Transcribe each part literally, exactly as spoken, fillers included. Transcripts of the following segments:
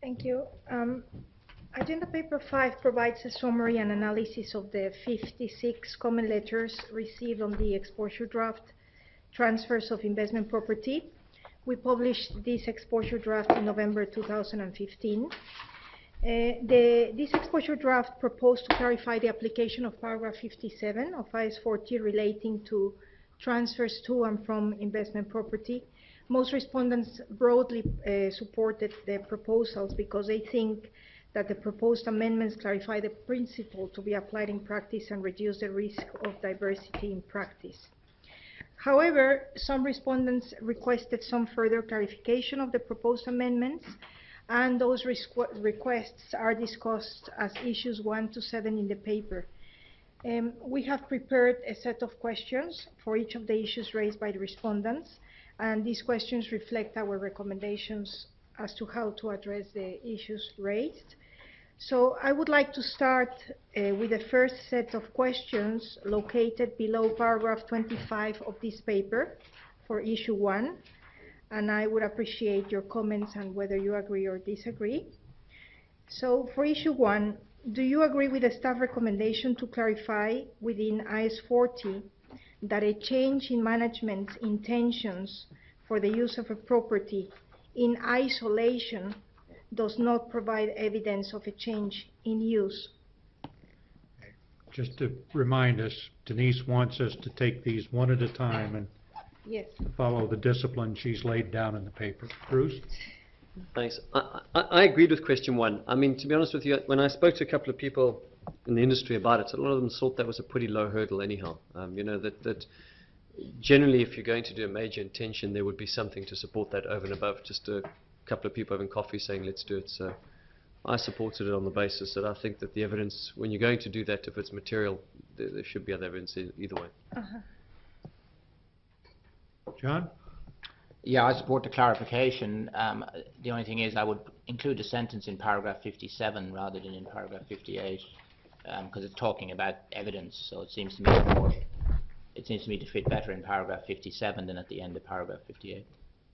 Thank you. Um, Agenda Paper five provides a summary and analysis of the fifty-six comment letters received on the exposure draft transfers of investment property. We published this exposure draft in November two thousand fifteen. Uh, the, this exposure draft proposed to clarify the application of paragraph fifty-seven of I A S forty relating to transfers to and from investment property. Most respondents broadly uh, supported the proposals because they think that the proposed amendments clarify the principle to be applied in practice and reduce the risk of diversity in practice. However, some respondents requested some further clarification of the proposed amendments, and those requests are discussed as issues one to seven in the paper. Um, we have prepared a set of questions for each of the issues raised by the respondents, and these questions reflect our recommendations as to how to address the issues raised. So I would like to start uh, with the first set of questions located below paragraph twenty-five of this paper for issue one, and I would appreciate your comments and whether you agree or disagree. So for issue one, do you agree with the staff recommendation to clarify within I A S forty that a change in management's intentions for the use of a property in isolation does not provide evidence of a change in use? Just to remind us, Denise wants us to take these one at a time and yes. follow the discipline she's laid down in the paper. Bruce? Thanks. I, I, I agreed with question one. I mean, to be honest with you, when I spoke to a couple of people in the industry about it, a lot of them thought that was a pretty low hurdle anyhow. Um, you know, that, that generally if you're going to do a major intention, there would be something to support that over and above just a couple of people having coffee saying let's do it. So I supported it on the basis that I think that the evidence, when you're going to do that, if it's material, there, there should be other evidence either way. Uh-huh. John? Yeah, I support the clarification. Um, the only thing is I would include a sentence in paragraph fifty-seven rather than in paragraph fifty-eight, because um, it's talking about evidence. So it seems to me more, it seems to me to fit better in paragraph fifty-seven than at the end of paragraph fifty-eight.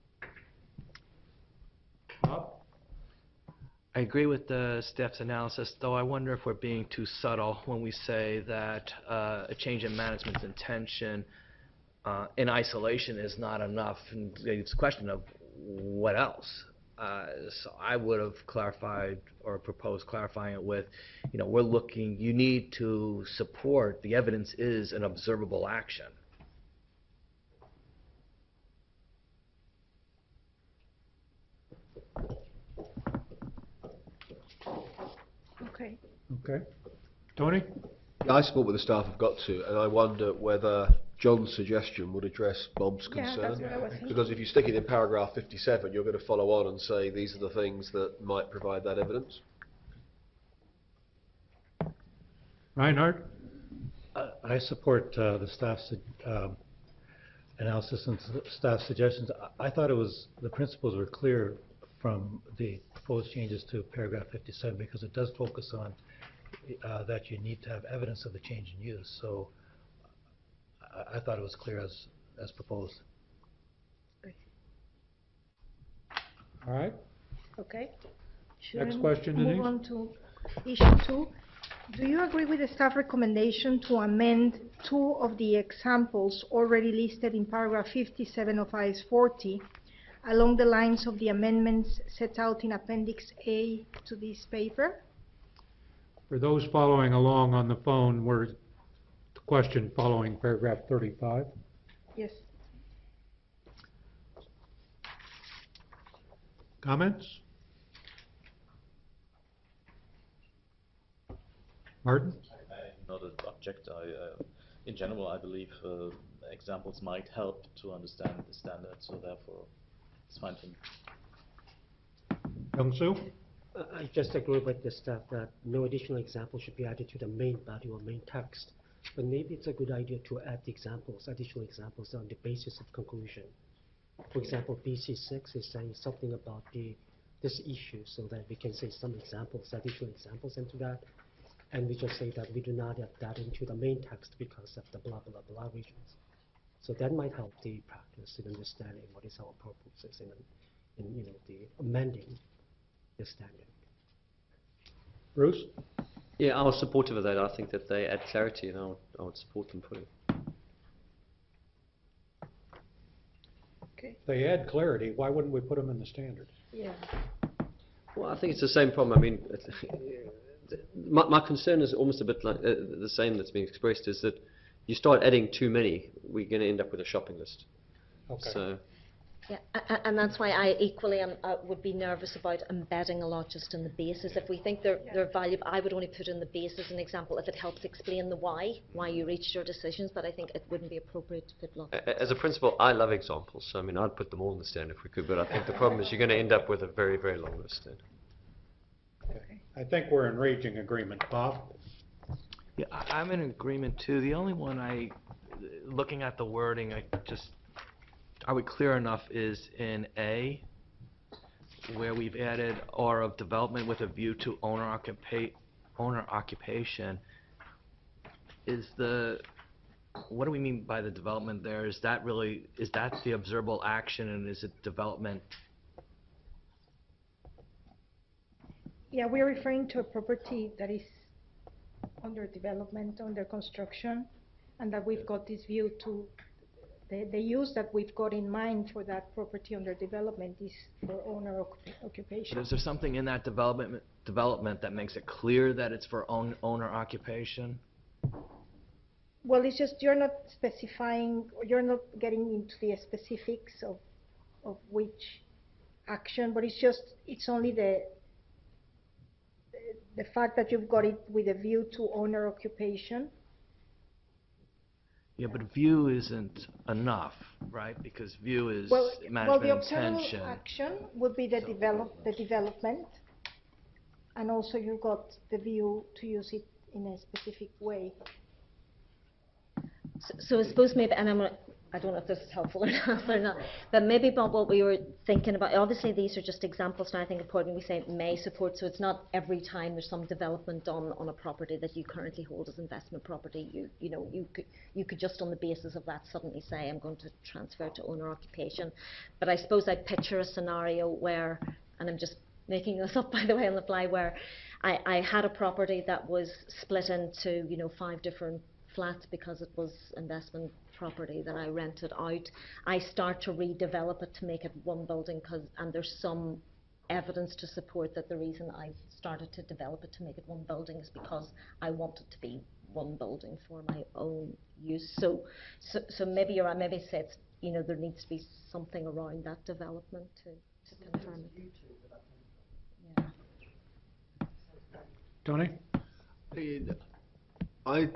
Bob? I agree with the staff's analysis, though I wonder if we're being too subtle when we say that uh, a change in management's intention uh, in isolation is not enough. And it's a question of what else. Uh, so I would have clarified or proposed clarifying it with, you know, we're looking, you need to support, the evidence is an observable action. Okay. Okay. Tony? Yeah, I support what the staff have got to, and I wonder whether John's suggestion would address Bob's Yeah, concern. that's what I was thinking. Because if you stick it in paragraph fifty-seven, you're going to follow on and say these are the things that might provide that evidence. Reinhard? Uh, I support uh, the staff's uh, analysis and staff suggestions. I, I thought it was, the principles were clear from the proposed changes to paragraph fifty-seven, because it does focus on uh, that you need to have evidence of the change in use. So I, I thought it was clear as as proposed. All right. Okay. Should Next I question, move Denise. on to issue two? Do you agree with the staff recommendation to amend two of the examples already listed in paragraph fifty-seven of I A S forty along the lines of the amendments set out in Appendix A to this paper? For those following along on the phone, we're the question following paragraph thirty-five. Yes. Comments? Martin? I not object. I, uh, in general, I believe uh, examples might help to understand the standard, so therefore it's fine for me. Young-Soo? I just agree with the staff that no additional example should be added to the main body or main text. But maybe it's a good idea to add the examples, additional examples on the basis of conclusion. For example, B C six is saying something about the this issue, so that we can say some examples, additional examples into that. And we just say that we do not add that into the main text because of the blah, blah, blah regions. So that might help the practice in understanding what is our purposes in, in you know, the amending the standard. Bruce? Yeah, I was supportive of that. I think that they add clarity, and I would, I would support them fully. They add clarity, why wouldn't we put them in the standard? Yeah. Well, I think it's the same problem. I mean, my, my concern is almost a bit like uh, the same that's being expressed, is that you start adding too many, we're going to end up with a shopping list. Okay. So, Yeah, a- a- and that's why I equally am, uh, would be nervous about embedding a lot just in the basis. If we think they're, they're valuable, I would only put in the base as an example if it helps explain the why, why you reached your decisions, but I think it wouldn't be appropriate to put lots. a- as a principle, I love examples. So, I mean, I'd put them all in the stand if we could, but I think the problem is you're going to end up with a very, very long list then. Okay. I think we're in raging agreement. Bob? Yeah, I- I'm in agreement too. The only one I, looking at the wording, I just, are we clear enough is in A, where we've added or of development with a view to owner occupa- owner occupation. Is the, what do we mean by the development there? Is that really, is that the observable action, and is it development? Yeah, we're referring to a property that is under development, under construction, and that we've got this view to the, the use that we've got in mind for that property under development is for owner occup- occupation. But is there something in that development, development that makes it clear that it's for own, owner occupation? Well, it's just you're not specifying, or you're not getting into the specifics of, of which action, but it's just, it's only the, the fact that you've got it with a view to owner occupation. Yeah, but view isn't enough, right? Because view is Well, well, the management observable intention. action would be the develop, the development, and also you've got the view to use it in a specific way. So, so I suppose maybe, and I'm, gonna- I don't know if this is helpful or not, or not, but maybe, Bob, what we were thinking about, obviously these are just examples, and I think important we say may support, so it's not every time there's some development done on a property that you currently hold as investment property, you you know, you could, you could just on the basis of that suddenly say, I'm going to transfer to owner occupation. But I suppose I picture a scenario where, and I'm just making this up by the way on the fly, where I, I had a property that was split into, you know, five different flats because it was investment property that I rented out. I start to redevelop it to make it one building, cause, and there's some evidence to support that the reason I started to develop it to make it one building is because I want it to be one building for my own use. So, so, so maybe you're right, maybe say it's, you know, there needs to be something around that development to, to confirm it. Yeah. Tony? I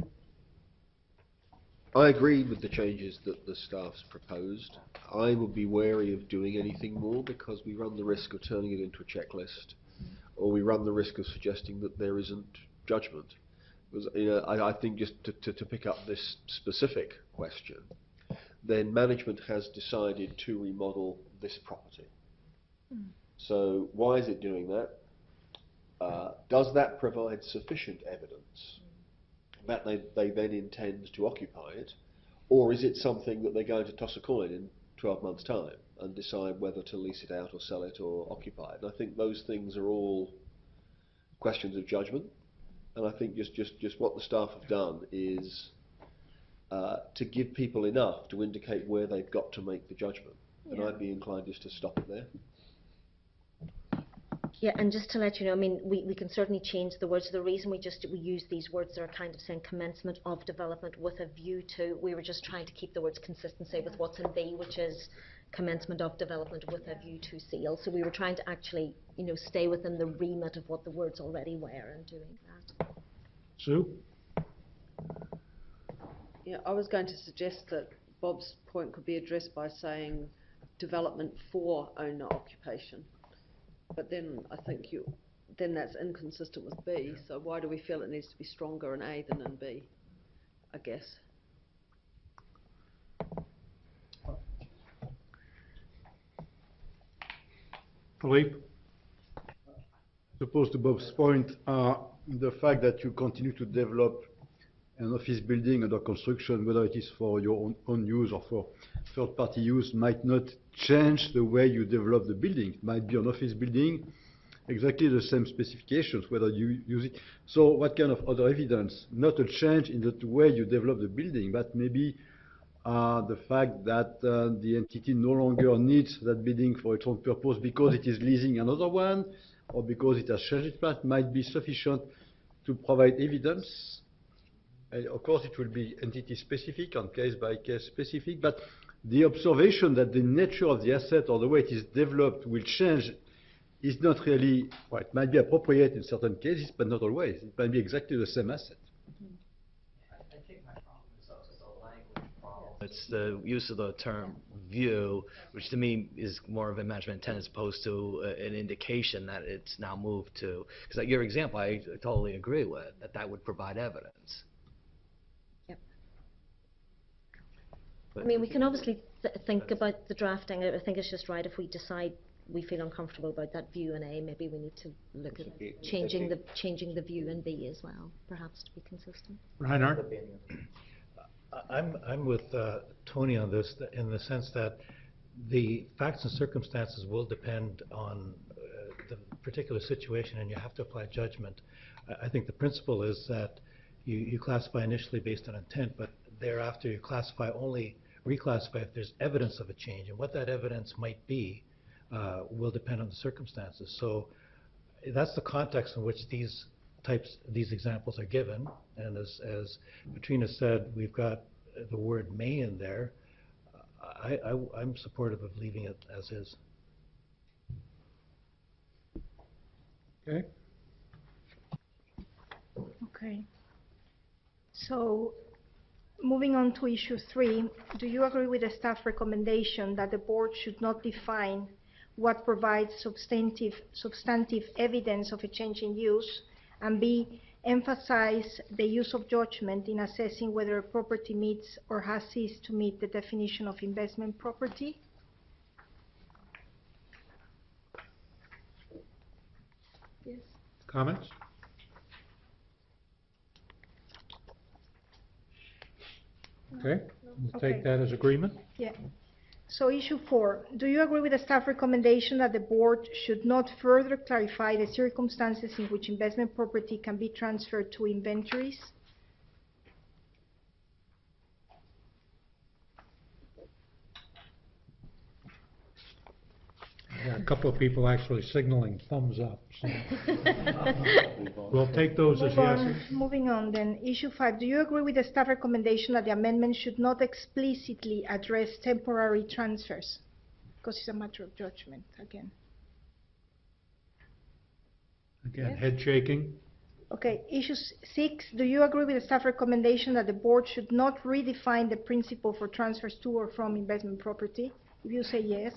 I agree with the changes that the staff's proposed. I would be wary of doing anything more because we run the risk of turning it into a checklist, or we run the risk of suggesting that there isn't judgment. Because, you know, I, I think just to, to, to pick up this specific question, then management has decided to remodel this property. Mm. So why is it doing that? Uh, does that provide sufficient evidence that they, they then intend to occupy it, or is it something that they're going to toss a coin in twelve months' time and decide whether to lease it out or sell it or occupy it? And I think those things are all questions of judgment, and I think just, just, just what the staff have done is uh, to give people enough to indicate where they've got to make the judgment, yeah. And I'd be inclined just to stop it there. Yeah, and just to let you know, I mean, we, we can certainly change the words. The reason we just we use these words that are kind of saying commencement of development with a view to, we were just trying to keep the words consistent, say, with what's in B, which is commencement of development with a view to sale. So we were trying to actually, you know, stay within the remit of what the words already were in doing that. Sue? Yeah, I was going to suggest that Bob's point could be addressed by saying development for owner occupation. But then I think you, then that's inconsistent with B, so why do we feel it needs to be stronger in A than in B, I guess? Philippe? Suppose to Bob's point, uh, the fact that you continue to develop an office building under construction, whether it is for your own, own use or for third-party use, might not change the way you develop the building. It might be an office building, exactly the same specifications, whether you use it. So what kind of other evidence? Not a change in the way you develop the building, but maybe uh, the fact that uh, the entity no longer needs that building for its own purpose because it is leasing another one, or because it has changed its plan, might be sufficient to provide evidence. And of course, it will be entity-specific and case-by-case specific, but the observation that the nature of the asset or the way it is developed will change is not really, well, it might be appropriate in certain cases, but not always. It might be exactly the same asset. I think my problem is also the language problem. It's the use of the term view, which to me is more of a management intent as opposed to uh, an indication that it's now moved to, because your example I totally agree with, that that would provide evidence. I mean, we can obviously th think about the drafting. I think it's just right if we decide we feel uncomfortable about that view in A, maybe we need to look at changing the changing the view in B as well, perhaps to be consistent. Reinhard? I'm, I'm with uh, Tony on this in the sense that the facts and circumstances will depend on uh, the particular situation, and you have to apply judgment. I, I think the principle is that you, you classify initially based on intent, but thereafter you classify only, reclassify if there's evidence of a change, and what that evidence might be uh, will depend on the circumstances. So that's the context in which these types, these examples are given, and as, as Petrina said, we've got the word may in there. I, I, I'm supportive of leaving it as is. Okay. Okay. So, moving on to issue three, do you agree with the staff recommendation that the board should not define what provides substantive, substantive evidence of a change in use, and B, emphasize the use of judgment in assessing whether a property meets or has ceased to meet the definition of investment property? Yes. Comments? Okay, we'll Okay. take that as agreement. Yeah. So issue four, do you agree with the staff recommendation that the board should not further clarify the circumstances in which investment property can be transferred to inventories? There are a couple of people actually signaling thumbs up. So. We'll take those as Move on. yeses. Moving on then, issue five, do you agree with the staff recommendation that the amendment should not explicitly address temporary transfers? Because it's a matter of judgment, again. Again, head shaking. Okay, issue s- six, do you agree with the staff recommendation that the board should not redefine the principle for transfers to or from investment property? If you say yes.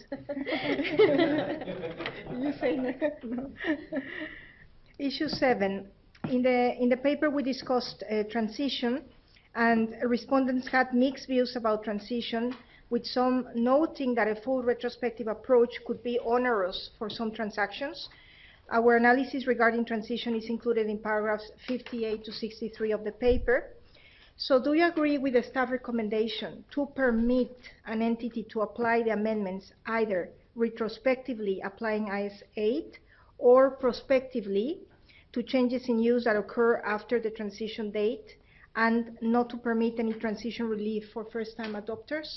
You say no. No. Issue seven, in the, in the paper we discussed uh, transition, and respondents had mixed views about transition, with some noting that a full retrospective approach could be onerous for some transactions. Our analysis regarding transition is included in paragraphs fifty-eight to sixty-three of the paper. So do you agree with the staff recommendation to permit an entity to apply the amendments either retrospectively applying I S eight or prospectively to changes in use that occur after the transition date, and not to permit any transition relief for first-time adopters?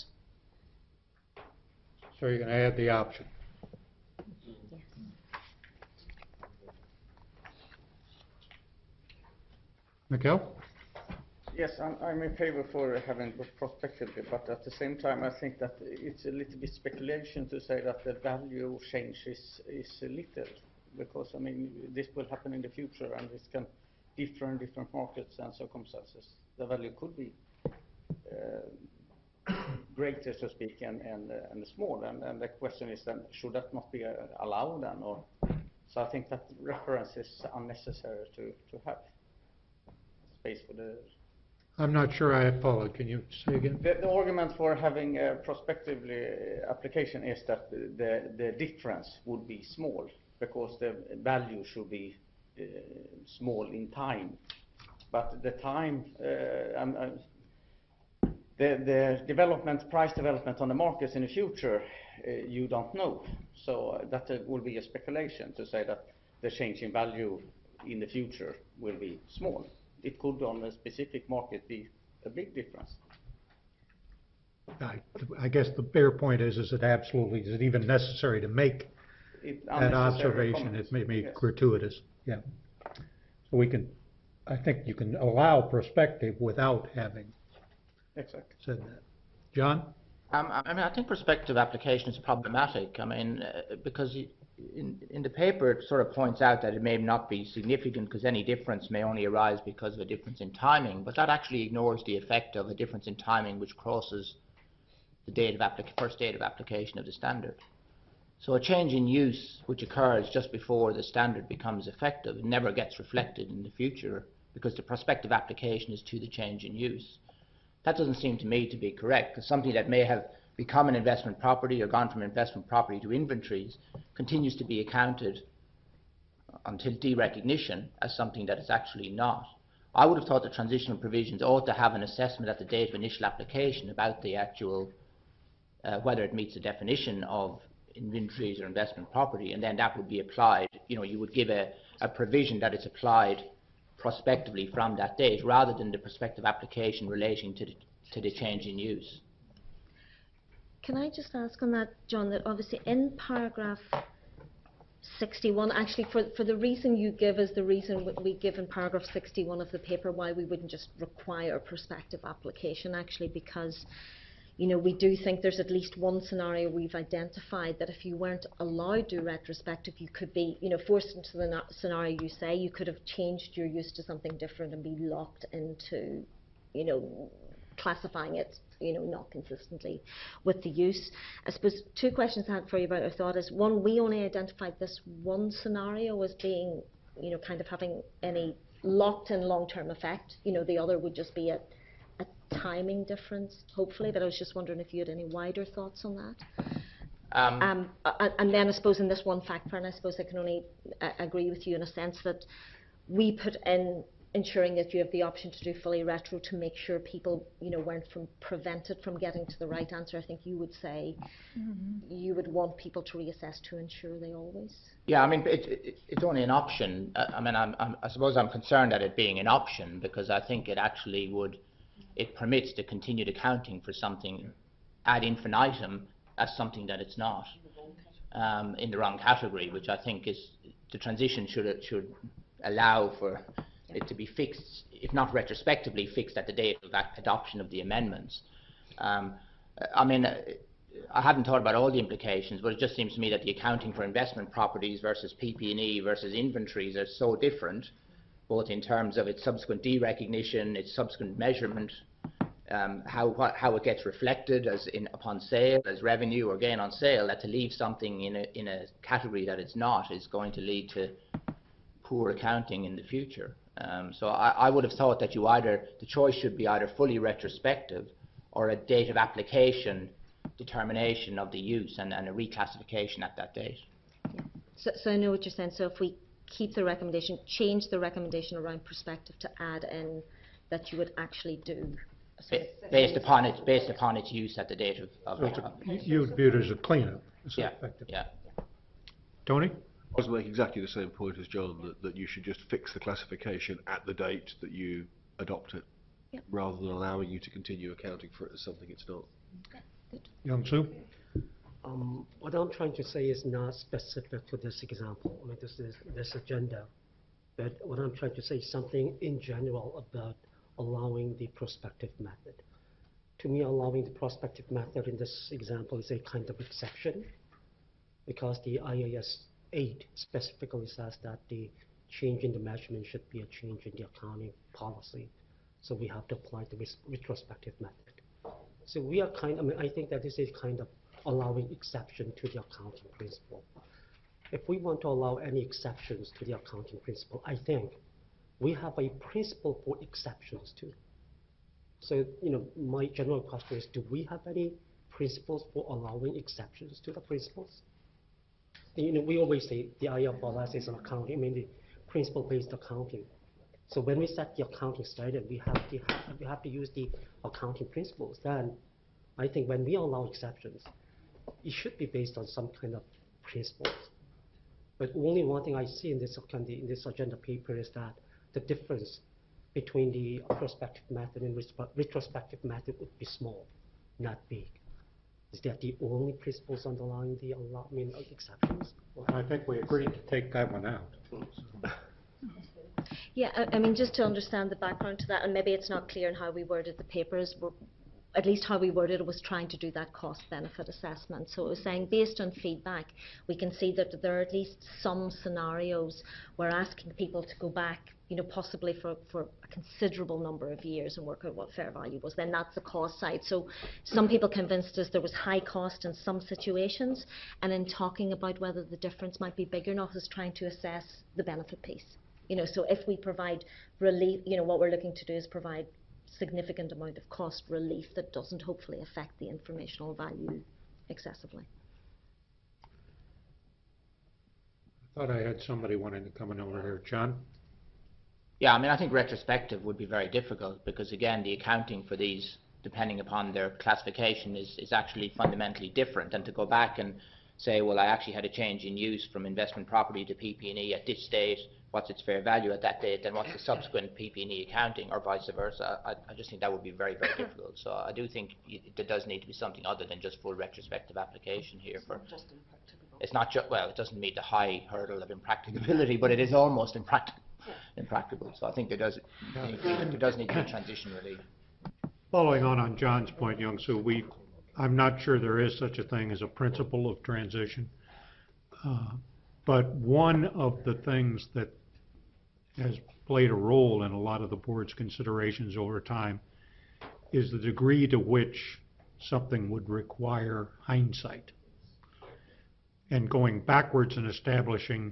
So you're going to add the option. Mikhail? Yes, I'm, I'm in favor for having it prospectively, but at the same time, I think that it's a little bit speculation to say that the value change is, is little, because, I mean, this will happen in the future, and this can differ in different markets and circumstances. The value could be uh, greater, so to speak, and, and, uh, and small, and, and the question is then, should that not be uh, allowed then, or? So I think that reference is unnecessary to, to have space for the... I'm not sure I followed. Can you say again? The, the argument for having a prospectively uh, application is that the, the difference would be small, because the value should be uh, small in time. But the time, uh, um, uh, the, the development, price development on the markets in the future, uh, you don't know. So uh, that uh, will be a speculation to say that the change in value in the future will be small. It could on a specific market be a big difference. I, I guess the bigger point is, is it absolutely, is it even necessary to make It that unnecessary observation? comments. It may be Yes. gratuitous, yeah. So we can, I think you can allow perspective without having Exactly. said that. John? Um, I I mean, I think prospective application is problematic. I mean, uh, because y- in, in the paper it sort of points out that it may not be significant because any difference may only arise because of a difference in timing, but that actually ignores the effect of a difference in timing which crosses the date of applic- first date of application of the standard. So a change in use which occurs just before the standard becomes effective never gets reflected in the future because the prospective application is to the change in use. That doesn't seem to me to be correct, because something that may have become an investment property or gone from investment property to inventories continues to be accounted until derecognition as something that it's actually not. I would have thought the transitional provisions ought to have an assessment at the date of initial application about the actual, uh, whether it meets the definition of inventories or investment property, and then that would be applied. You know, you would give a, a provision that it's applied prospectively from that date, rather than the prospective application relating to the, to the change in use. Can I just ask on that, John, that obviously in paragraph sixty-one, actually for, for the reason you give is the reason w- we give in paragraph sixty-one of the paper why we wouldn't just require a prospective application, actually, because you know, we do think there's at least one scenario we've identified that if you weren't allowed to do retrospective, you could be, you know, forced into the na- scenario you say, you could have changed your use to something different and be locked into, you know, classifying it, you know, not consistently with the use. I suppose two questions I had for you about our thought is, one, we only identified this one scenario as being, you know, kind of having any locked-in long-term effect. You know, the other would just be a a timing difference, hopefully, but I was just wondering if you had any wider thoughts on that. Um, Um, a- and then I suppose in this one factor, and I suppose I can only uh, agree with you in a sense that we put in ensuring that you have the option to do fully retro to make sure people, you know, weren't from prevented from getting to the right answer. I think you would say you would want people to reassess to ensure they always. Yeah, I mean, it, it, it's only an option. I, I mean, I'm, I'm, I suppose I'm concerned at it being an option because I think it actually would, it permits the continued accounting for something ad infinitum as something that it's not, um, in the wrong category, which I think is, the transition should, should allow for it to be fixed, if not retrospectively, fixed at the date of that adoption of the amendments. Um, I mean, uh, I haven't thought about all the implications, but it just seems to me that the accounting for investment properties versus P P and E versus inventories are so different, both in terms of its subsequent derecognition, its subsequent measurement, um, how what, how it gets reflected as in upon sale as revenue or gain on sale, that to leave something in a in a category that it's not is going to lead to poor accounting in the future. Um, so I, I would have thought that you either the choice should be either fully retrospective or a date of application determination of the use and, and a reclassification at that date. So, so I know what you're saying. So if we keep the recommendation, change the recommendation around perspective to add in that you would actually do. a sort Ba- of- based upon its based upon its use at the date of, of, So it's a- of you- you would view it as a cleanup, it's yeah, effective. yeah. Tony? I was making exactly the same point as John, that, that you should just fix the classification at the date that you adopt it, Yep. rather than allowing you to continue accounting for it as something it's not. Young Soo? Um, what I'm trying to say is not specific to this example, I mean, this is this agenda. But what I'm trying to say is something in general about allowing the prospective method. To me, allowing the prospective method in this example is a kind of exception, because the I A S eight specifically says that the change in the measurement should be a change in the accounting policy. So we have to apply the res- retrospective method. So we are kind, I mean, I think that this is kind of allowing exception to the accounting principle. If we want to allow any exceptions to the accounting principle, I think we have a principle for exceptions too. So, you know, my general question is, do we have any principles for allowing exceptions to the principles? You know, we always say the I F R S is an accounting, I mean, the principle-based accounting. So when we set the accounting standard, we have to have, we have to use the accounting principles. Then, I think when we allow exceptions, it should be based on some kind of principles. But only one thing I see in this, in this agenda paper is that the difference between the prospective method and retrospective method would be small, not big. Is that the only principles underlying the allotment of exceptions? I think we agreed to take that one out. Yeah, I, I mean, just to understand the background to that, and maybe it's not clear in how we worded the papers, we're, at least how we worded it was trying to do that cost-benefit assessment. So it was saying, based on feedback, we can see that there are at least some scenarios where asking people to go back, you know, possibly for, for a considerable number of years and work out what fair value was, then that's the cost side. So some people convinced us there was high cost in some situations, and in talking about whether the difference might be big or not is trying to assess the benefit piece. You know, so if we provide relief, you know, what we're looking to do is provide significant amount of cost relief that doesn't hopefully affect the informational value excessively. I thought I had somebody wanting to come in over here. John? Yeah, I mean, I think retrospective would be very difficult because, again, the accounting for these, depending upon their classification, is, is actually fundamentally different. And to go back and say, well, I actually had a change in use from investment property to P P and E at this date, what's its fair value at that date, then what's the subsequent P P and E accounting, or vice versa. I, I just think that would be very, very difficult. So I do think it, there does need to be something other than just full retrospective application here. For Just impracticable. it's not just, well, it doesn't meet the high hurdle of impracticability, but it is almost impracticable. impractical. So I think there does, there does need to be transition relief. Following on on John's point, Young Soo, we, I'm not sure there is such a thing as a principle of transition. Uh, but one of the things that has played a role in a lot of the board's considerations over time is the degree to which something would require hindsight. And going backwards and establishing,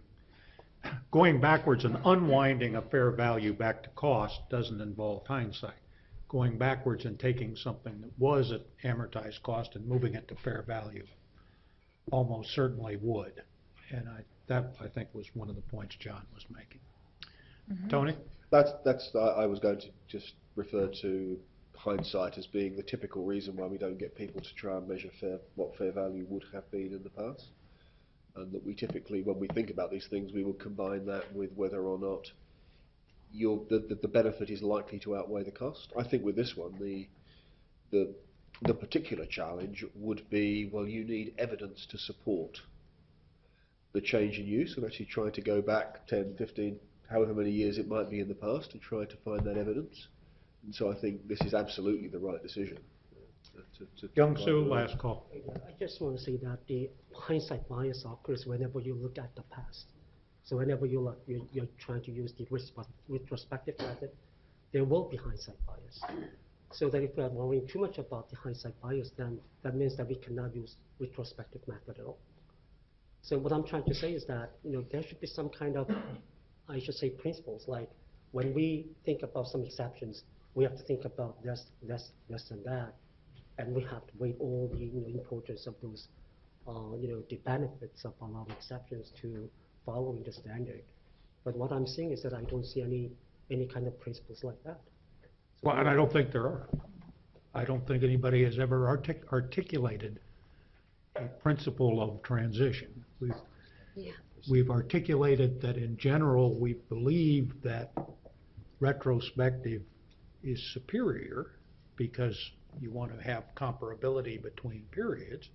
going backwards and unwinding a fair value back to cost doesn't involve hindsight. Going backwards and taking something that was at amortized cost and moving it to fair value almost certainly would. And I, that, I think, was one of the points John was making. Mm-hmm. Tony? That's, that's, I I was going to just refer to hindsight as being the typical reason why we don't get people to try and measure fair, what fair value would have been in the past. And that we typically, when we think about these things, we will combine that with whether or not your, the, the, the benefit is likely to outweigh the cost. I think with this one, the, the, the particular challenge would be, well, you need evidence to support the change in use, and actually trying to go back ten, fifteen, however many years it might be in the past, and try to find that evidence. And so I think this is absolutely the right decision. To, to Young Soo, last call. I just want to say that the hindsight bias occurs whenever you look at the past. So whenever you look, you're, you're trying to use the retrospective method, there will be hindsight bias. So that if we are worrying too much about the hindsight bias, then that means that we cannot use retrospective method at all. So what I'm trying to say is that, you know, there should be some kind of, I should say, principles. Like when we think about some exceptions, we have to think about this, this, this, and that. And we have to weigh all the, you know, importance of those, uh, you know, the benefits of allowing exceptions to following the standard. But what I'm saying is that I don't see any any kind of principles like that. So well, and I don't think there are. I don't think anybody has ever artic articulated a principle of transition. We've, yeah. we've articulated that in general we believe that retrospective is superior because you want to have comparability between periods,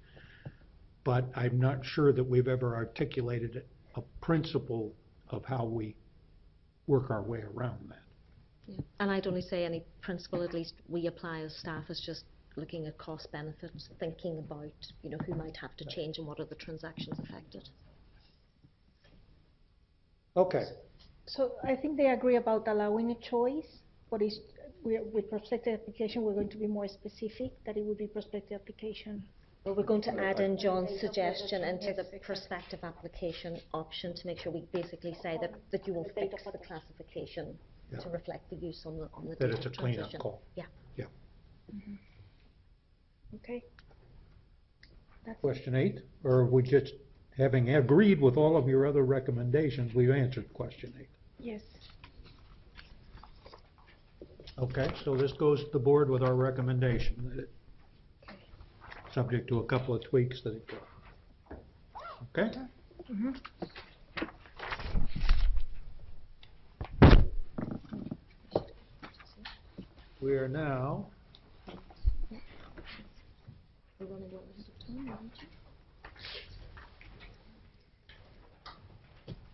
but I'm not sure that we've ever articulated a principle of how we work our way around that. Yeah. And I'd only say any principle, at least we apply as staff, is just looking at cost benefits, thinking about, you know, who might have to change and what are the transactions affected. Okay. So I think they agree about allowing a choice, but it's, we're, with prospective application, we're going to be more specific that it would be prospective application. Well, we're going to add in John's suggestion into the prospective application option to make sure we basically say that, that you will fix the classification yeah. to reflect the use on the on the that it's a cleanup call. Yeah. Yeah. Mm-hmm. Okay. That's question eight, or are we just having agreed with all of your other recommendations? We've answered question eight. Yes. Okay, so this goes to the board with our recommendation, that it, subject to a couple of tweaks that it goes. Okay? Mm-hmm. We are now We're running out of time, aren't we?